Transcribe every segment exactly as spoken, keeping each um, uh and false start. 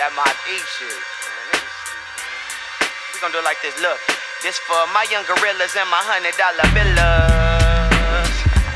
That my E shit. We gon' do it like this, look. This for my young gorillas and my hundred dollar villas.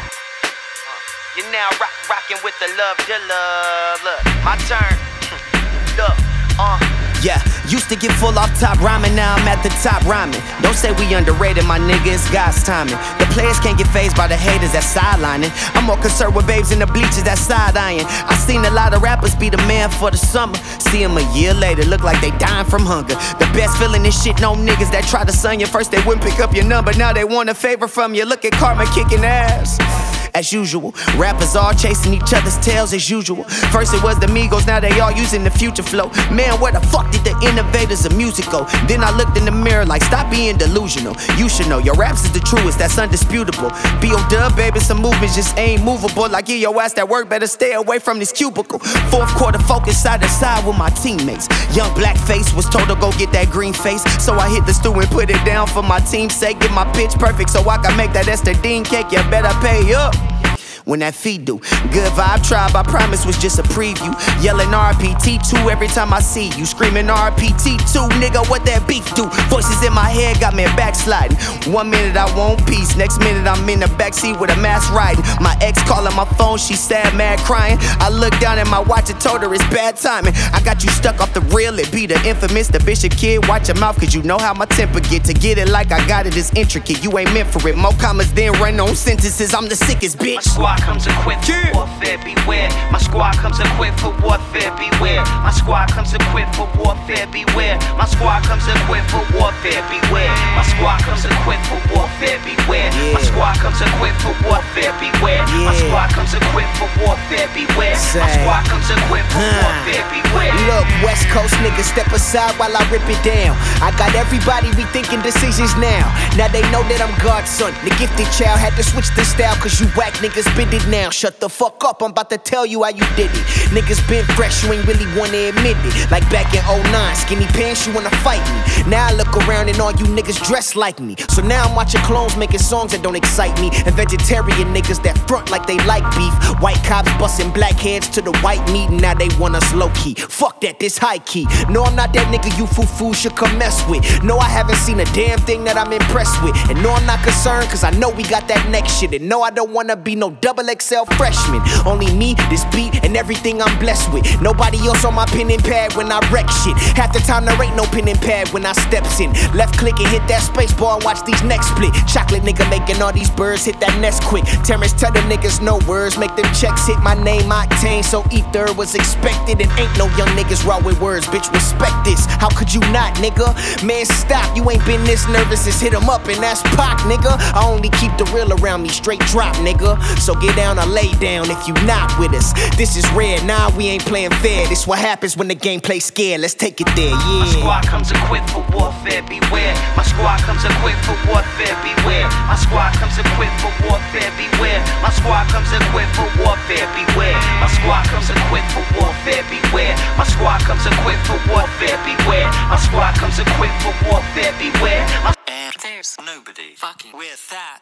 You're now rock rockin' with the love dealer. Look, my turn. Look, uh. Yeah, used to get full off top rhyming, now I'm at the top rhyming. Don't say we underrated, my nigga, it's God's timing. The players can't get fazed by the haters that's sidelining. I'm more concerned with babes in the bleachers that's side-eyeing. I seen a lot of rappers be the man for the summer. See them a year later, look like they dying from hunger. The best feeling is shit, no niggas that try to sun you. First they wouldn't pick up your number, now they want a favor from you. Look at karma kicking ass. As usual, rappers all chasing each other's tails as usual. First it was the Migos, now they all using the future flow. Man, where the fuck did the innovators of music go? Then I looked in the mirror like, stop being delusional. You should know, your raps is the truest, that's undisputable. B O dub, baby, some movements just ain't movable. Like, yeah, your ass that work, better stay away from this cubicle. Fourth quarter focus side to side with my teammates. Young blackface was told to go get that green face. So I hit the stew and put it down for my team's sake. Get my pitch perfect so I can make that Esther Dean cake. You better pay up when that feed do. Good vibe tribe, I promise was just a preview. Yelling R P T two every time I see you. Screaming R P T two, nigga, what that beef do? Voices in my head got me backsliding. One minute I want peace, next minute I'm in the backseat with a mask riding. My ex calling my phone, she sad, mad, crying. I looked down at my watch and told her it's bad timing. I got you stuck off the real, it be the infamous, the Bishop Kid. Watch your mouth, cause you know how my temper get. To get it like I got it is intricate, you ain't meant for it. More commas than run on sentences, I'm the sickest bitch. Comes equipped for warfare, beware. My squad comes equipped for warfare, beware. My squad comes equipped for warfare, beware. My squad comes equipped for warfare, beware. My squad comes equipped for warfare, beware. My squad comes equipped for warfare, beware. My squad comes equipped for warfare, beware. My squad comes equipped for warfare, beware. Look, West Coast niggas, step aside while I rip it down. I got everybody rethinking decisions now. Now they know that I'm God's son. The gifted child had to switch the style, cause you whack niggas bend it now. Shut the fuck up, I'm about to tell you how you did it. Niggas been fresh, you ain't really wanna admit it. Like back in oh nine, skinny pants, you wanna fight me. Now I look around and all you niggas dress like me. So now I'm watching clones making songs that don't excite me. And vegetarian niggas that front like they like beef. White cops busting black heads to the white meat, and now they want us low key. Fuck that, this high key. No, I'm not that nigga you foo-foo should come mess with. No, I haven't seen a damn thing that I'm impressed with. And no, I'm not concerned, cause I know we got that next shit. And no, I don't wanna be no double X L freshman. Only me, this beat, and everything I'm blessed with. Nobody else on my pen and pad when I wreck shit. Half the time there ain't no pen and pad when I steps in. Left click and hit that space bar and watch these necks split. Chocolate nigga making all these birds hit that nest quick. Terrence tell them niggas no words, make them checks hit my name octane. So ether was expected, and ain't no young niggas raw with words. Bitch, respect this. How could you not, nigga? Man, stop. You ain't been this nervous since hit him up, and that's Pac, nigga. I only keep the real around me, straight drop, nigga. So get down or lay down if you not with us. This is red, nah, we ain't playing fair. This what happens when the game plays scared. Let's take it there, yeah. My squad comes equipped for warfare, beware. My squad comes equipped for warfare, beware. My squad comes equipped for warfare, beware. My squad comes equipped for warfare, beware. My squad comes equipped for warfare, beware. My squad comes equipped for warfare, beware. My squad comes equipped for warfare, beware. And there's nobody fucking with that.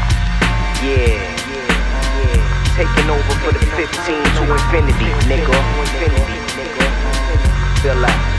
Yeah, yeah, yeah. Taking over for the fifteen to infinity, nigga. Infinity, nigga. Feel like